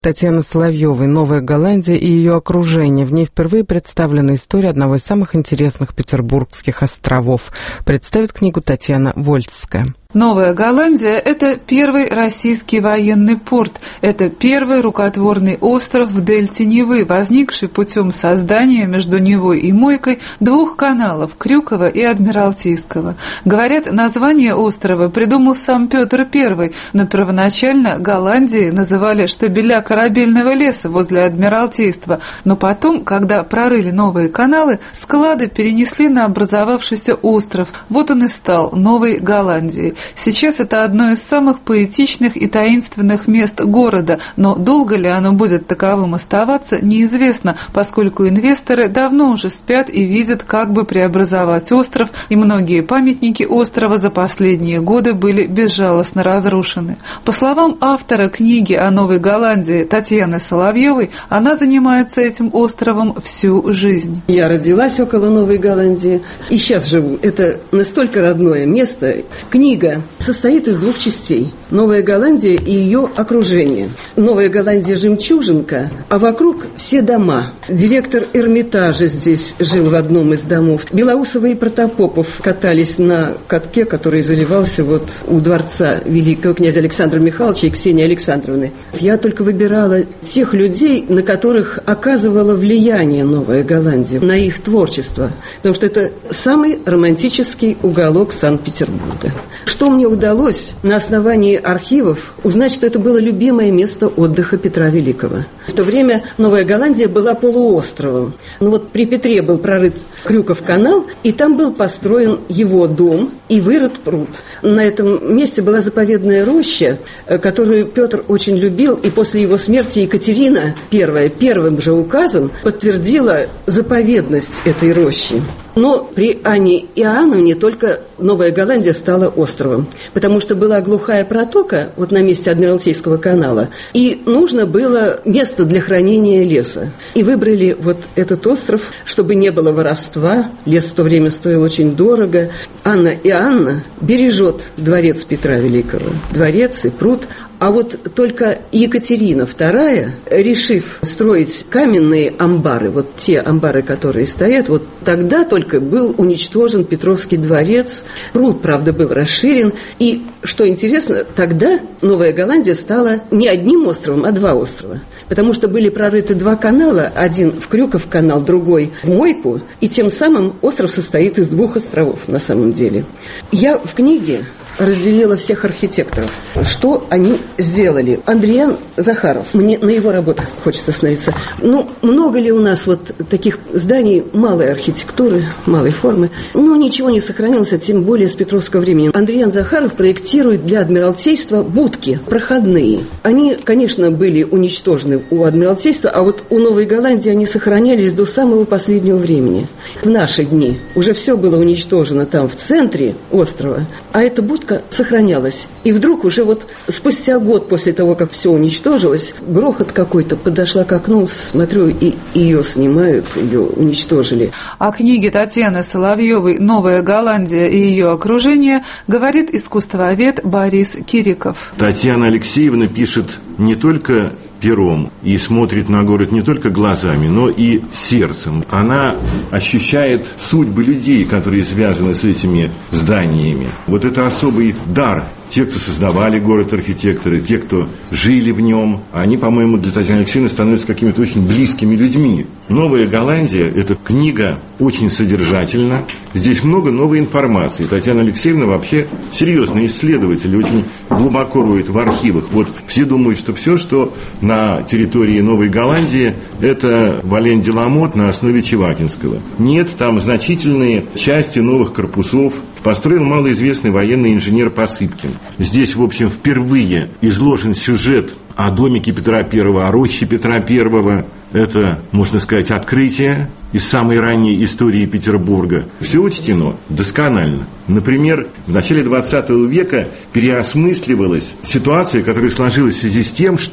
Татьяны Соловьевой «Новая Голландия и ее окружение». В ней впервые представлена история одного из самых интересных петербургских островов. Представит книгу Татьяна Вольцкая. Новая Голландия – это первый российский военный порт. Это первый рукотворный остров в дельте Невы, возникший путем создания между Невой и Мойкой двух каналов – Крюкова и Адмиралтейского. Говорят, название острова придумал сам Петр I, но первоначально Голландией называли штабеля корабельного леса возле Адмиралтейства. Но потом, когда прорыли новые каналы, склады перенесли на образовавшийся остров. Вот он и стал Новой Голландией. Сейчас это одно из самых поэтичных и таинственных мест города, но долго ли оно будет таковым оставаться, неизвестно, поскольку инвесторы давно уже спят и видят, как бы преобразовать остров, и многие памятники острова за последние годы были безжалостно разрушены. По словам автора книги о Новой Голландии Татьяны Соловьевой, она занимается этим островом всю жизнь. Я родилась около Новой Голландии и сейчас живу. Это настолько родное место. Книга состоит из двух частей. Новая Голландия и ее окружение. Новая Голландия – жемчужинка, а вокруг все дома. Директор Эрмитажа здесь жил в одном из домов. Белоусова и Протопопов катались на катке, который заливался вот у дворца великого князя Александра Михайловича и Ксении Александровны. Я только выбирала тех людей, на которых оказывала влияние Новая Голландия, на их творчество. Потому что это самый романтический уголок Санкт-Петербурга. Что мне удалось на основании архивов узнать, что это было любимое место отдыха Петра Великого. В то время Новая Голландия была полуостровом. Ну вот при Петре был прорыт Крюков канал, и там был построен его дом и вырыт пруд. На этом месте была заповедная роща, которую Петр очень любил, и после его смерти Екатерина I первым же указом подтвердила заповедность этой рощи. Но при Анне Иоанновне только Новая Голландия стала островом, потому что была глухая протока вот на месте Адмиралтейского канала, и нужно было место для хранения леса. И выбрали вот этот остров, чтобы не было воровства. Лес в то время стоил очень дорого. Анна Иоанна бережет дворец Петра Великого, дворец и пруд. А вот только Екатерина II, решив строить каменные амбары, вот те амбары, которые стоят, вот тогда только был уничтожен Петровский дворец. Пруд, правда, был расширен. И, что интересно, тогда Новая Голландия стала не одним островом, а два острова. Потому что были прорыты два канала, один в Крюков канал, другой в Мойку. И тем самым остров состоит из двух островов на самом деле. Я в книге разделила всех архитекторов. Что они сделали? Андриан Захаров. Мне на его работах хочется остановиться. Ну, много ли у нас вот таких зданий малой архитектуры, малой формы? Ну, ничего не сохранилось, тем более с петровского времени. Андриан Захаров проектирует для Адмиралтейства будки проходные. Они, конечно, были уничтожены у Адмиралтейства, а вот у Новой Голландии они сохранялись до самого последнего времени. В наши дни уже все было уничтожено там в центре острова, а эта будка сохранялась. И вдруг уже вот спустя год после того, как все уничтожилось, грохот какой-то, подошла к окну, смотрю, и ее снимают, ее уничтожили. О книге Татьяны Соловьевой «Новая Голландия и ее окружение» говорит искусствовед Борис Кириков. Татьяна Алексеевна пишет не только пером и смотрит на город не только глазами, но и сердцем. Она ощущает судьбы людей, которые связаны с этими зданиями. Вот это особый дар. Те, кто создавали город, архитекторы, те, кто жили в нем, они, по-моему, для Татьяны Алексеевны становятся какими-то очень близкими людьми. «Новая Голландия» – эта книга очень содержательна. Здесь много новой информации. Татьяна Алексеевна вообще серьезный исследователь, очень глубоко роет в архивах. Вот все думают, что все, что на территории Новой Голландии, это Вален-де-Ламот на основе Чевакинского. Нет, там значительные части новых корпусов построил малоизвестный военный инженер Посыпкин. Здесь, в общем, впервые изложен сюжет о домике Петра I, о роще Петра I. Это, можно сказать, открытие из самой ранней истории Петербурга. Все учтено досконально. Например, в начале 20 века переосмысливалась ситуация, которая сложилась в связи с тем, что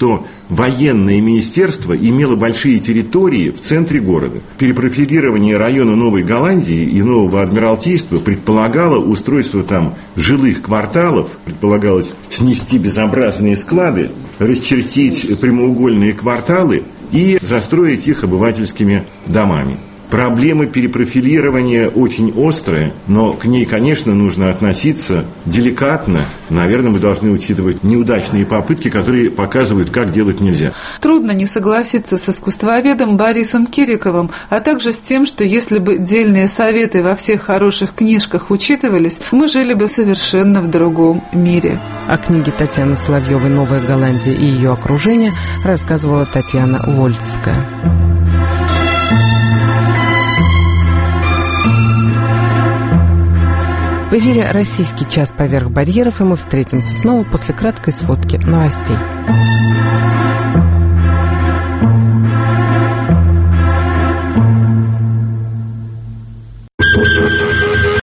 военное министерство имело большие территории в центре города. Перепрофилирование района Новой Голландии и Нового Адмиралтейства предполагало устройство там жилых кварталов, предполагалось снести безобразные склады, расчертить прямоугольные кварталы и застроить их обывательскими домами. Проблема перепрофилирования очень острая, но к ней, конечно, нужно относиться деликатно. Наверное, мы должны учитывать неудачные попытки, которые показывают, как делать нельзя. Трудно не согласиться с искусствоведом Борисом Кириковым, а также с тем, что если бы дельные советы во всех хороших книжках учитывались, мы жили бы совершенно в другом мире. О книге Татьяны Соловьевой «Новая Голландия и ее окружение» рассказывала Татьяна Вольская. В эфире «Российский час поверх барьеров», и мы встретимся снова после краткой сводки новостей.